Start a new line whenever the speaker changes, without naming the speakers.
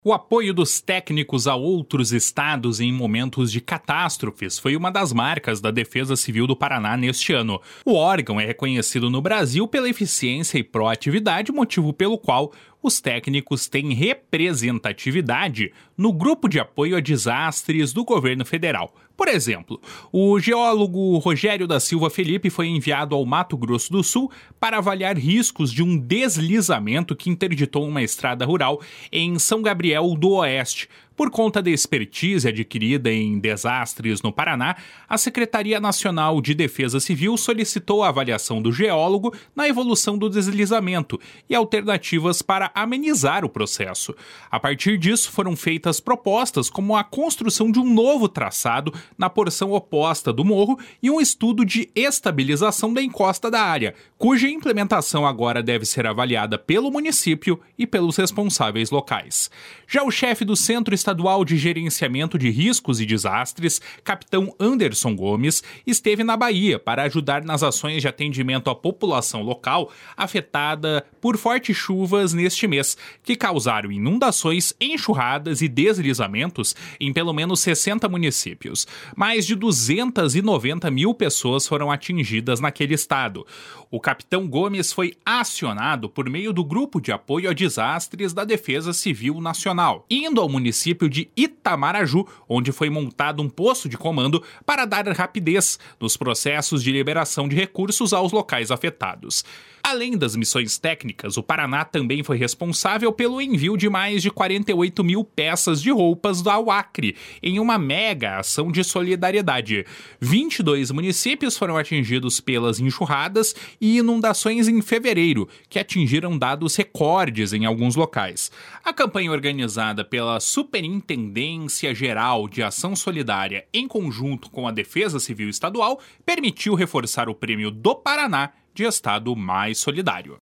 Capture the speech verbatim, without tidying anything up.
O apoio dos técnicos a outros estados em momentos de catástrofes foi uma das marcas da Defesa Civil do Paraná neste ano. O órgão é reconhecido no Brasil pela eficiência e proatividade, motivo pelo qual os técnicos têm representatividade no grupo de apoio a desastres do governo federal. Por exemplo, o geólogo Rogério da Silva Felipe foi enviado ao Mato Grosso do Sul para avaliar riscos de um deslizamento que interditou uma estrada rural em São Gabriel do Oeste. Por conta da expertise adquirida em desastres no Paraná, a Secretaria Nacional de Defesa Civil solicitou a avaliação do geólogo na evolução do deslizamento e alternativas para amenizar o processo. A partir disso, foram feitas propostas como a construção de um novo traçado na porção oposta do morro e um estudo de estabilização da encosta da área, cuja implementação agora deve ser avaliada pelo município e pelos responsáveis locais. Já o chefe do Centro Estadual de Gerenciamento de Riscos e Desastres, capitão Anderson Gomes, esteve na Bahia para ajudar nas ações de atendimento à população local afetada por fortes chuvas neste mês, que causaram inundações, enxurradas e deslizamentos em pelo menos sessenta municípios. Mais de duzentas e noventa mil pessoas foram atingidas naquele estado. O capitão Gomes foi acionado por meio do Grupo de Apoio a Desastres da Defesa Civil Nacional, indo ao município de Itamaraju, onde foi montado um posto de comando para dar rapidez nos processos de liberação de recursos aos locais afetados. Além das missões técnicas, o Paraná também foi responsável pelo envio de mais de quarenta e oito mil peças de roupas ao Acre, em uma mega ação de solidariedade. vinte e dois municípios foram atingidos pelas enxurradas e inundações em fevereiro, que atingiram dados recordes em alguns locais. A campanha organizada pela Superintendência Geral de Ação Solidária, em conjunto com a Defesa Civil Estadual, permitiu reforçar o prêmio do Paraná de Estado mais Solidário.